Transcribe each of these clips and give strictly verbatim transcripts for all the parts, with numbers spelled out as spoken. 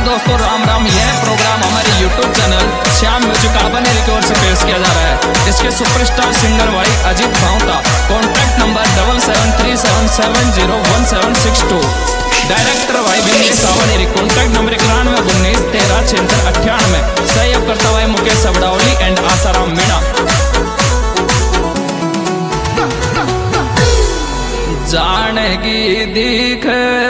दोस्तों राम राम। यह प्रोग्राम हमारे YouTube channel Shyam music Abneri की ओर से पेश किया जा रहा है। इसके सुपरस्टार सिंगर भाई Ajit Bhavta. Contact number double seven three seven seven zero one seven six two. Director भाई विनीत आबनेरी। कॉन्टैक्ट नंबर इक्यानवे उन्नीस तेरह छिहत्तर अट्ठानवे। सहयोग करता हुआ मुकेश सबडावली एंड आसाराम मीणा। जानेगी दिख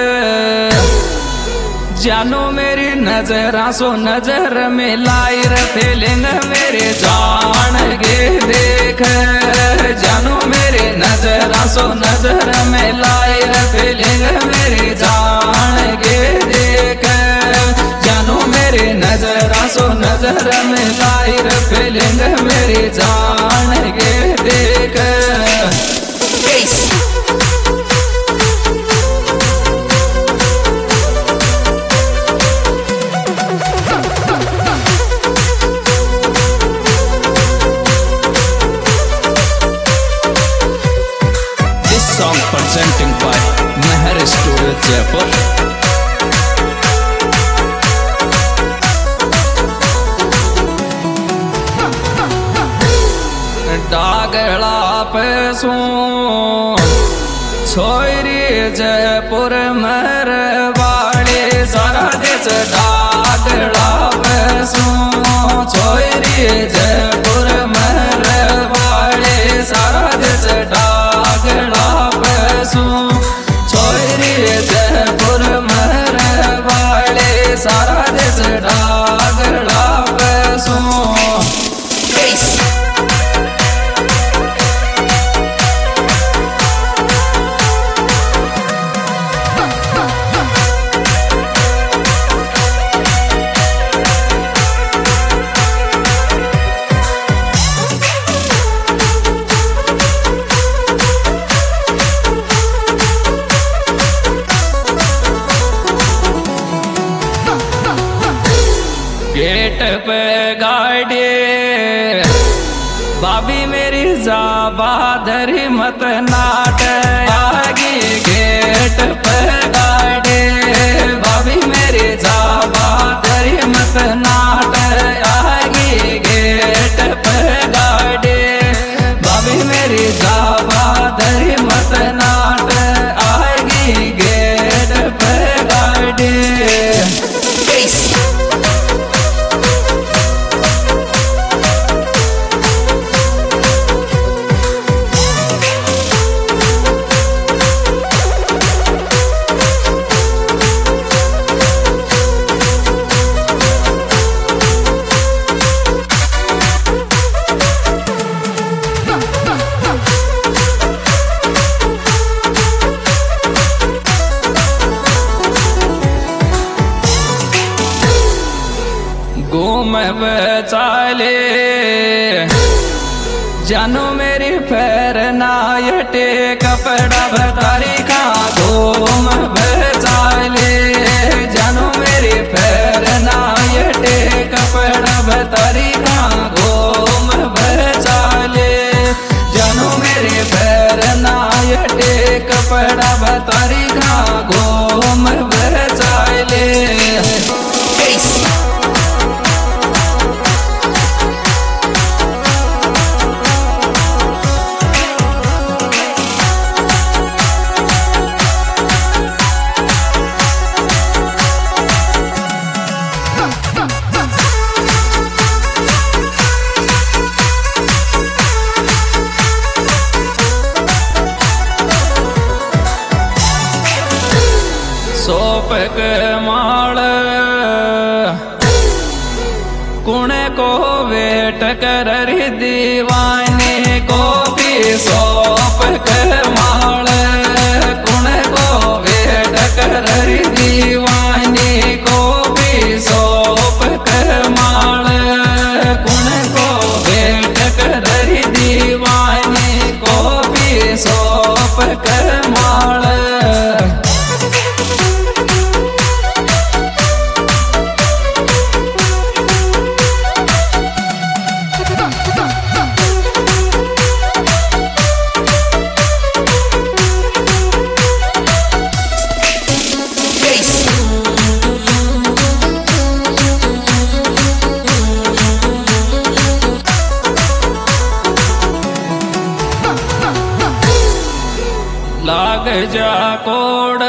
जानो मेरी नजर सो नजर मिलाई रे फीलिंग मेरे जानेगी देख जानो मेरी नजर सो नजर मिलाई रे फीलिंग मेरी जानेगी देख जानो मेरी नजर सो नजर मिलाई रे फीलिंग मेरी जानेगी देख। Song presenting by Meher Studio Jaipur। डागला पे सो छोरी जयपुर मेहर वाले सारा देश। डागला पे सो छोरी जयपुर मेहर वाले सारा देश। डागला छोरी जयपुर मेहर वाले सारा देश। डागला पैसो गेट पे गाड़ी बाबी मेरी जाबादरी मत नाट आगी। गेट पे गाड़ी बाबी मेरी जाबादरी मत नाट आगी। गेट पे गाड़ी बाबी मेरी जाबादरी मत नाट आगी। गेट पे गाड़ी घूम चाले जानो मेरी पैर नायटे कपड़ा भतारी का। घूम चाले जानो मेरी पैर नायटे कपड़ा भतारी का। घूम चाले जानो मेरी पैर नायटे कपड़ा भतारी का। घूम चाले सोपक माल कुणे को वेट कर दीवाने को भी। सोपक माल कुणे को वेट कर दीवाने को भी। सोपक माल कुणे को वेट कर दीवाने को भी। सोपक माल जा कोड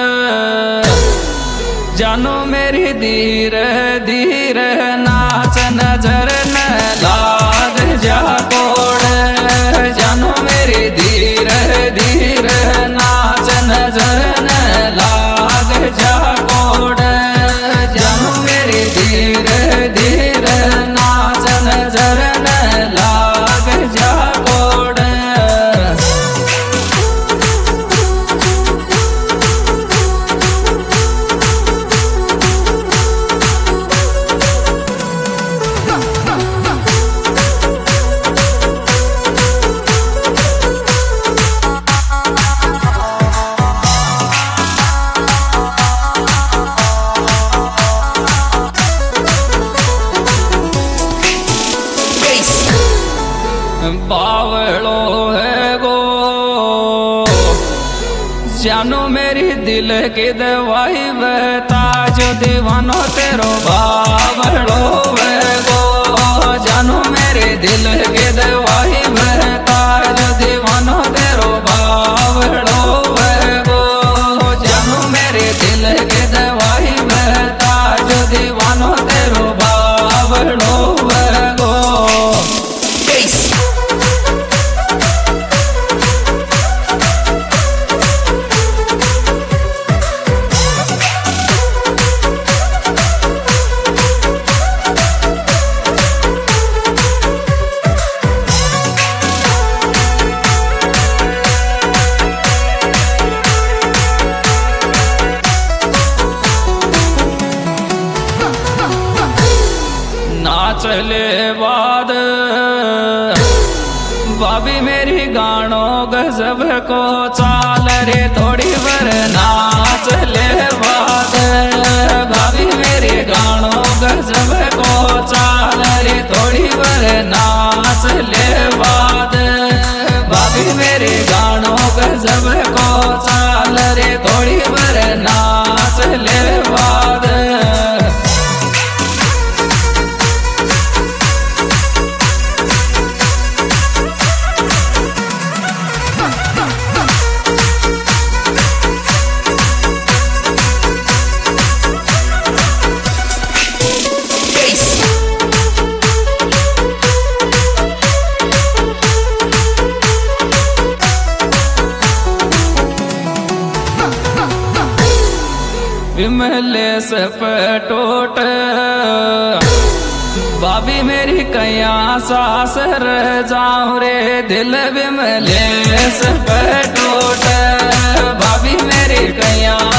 जानो मेरी धीर धीर नाच नजर न लाग जा कोड जानो मेरी धीर धीर नाच नजर न लाग जा कोड जानो मेरी धीर धीर नाच नजर न लाग जा कोड बावड़ो है गो जानो मेरी दिल की दवाई बता जो दीवानो तेरो बावड़ो है गो जानो मेरे दिल की दवाई बता जो दीवानो तेरो बावड़ो है गो जानो मेरे दिल की दवाई बता जो दीवानो तेरो बावड़ो है गो चले बाद भाभी मेरी गानो गजब को चाल रे थोड़ी बर नाच ले बाद भाभी मेरी गानो गजब को चाल रे थोड़ी बर नाच ले बाद भाभी मेरी गानो गजब को चाल रे थोड़ी बर नाच ले बाद विमले से पटोट भाभी मेरी कैया सास रह जाऊं रे दिल विमले से पटोट भाभी मेरी कैया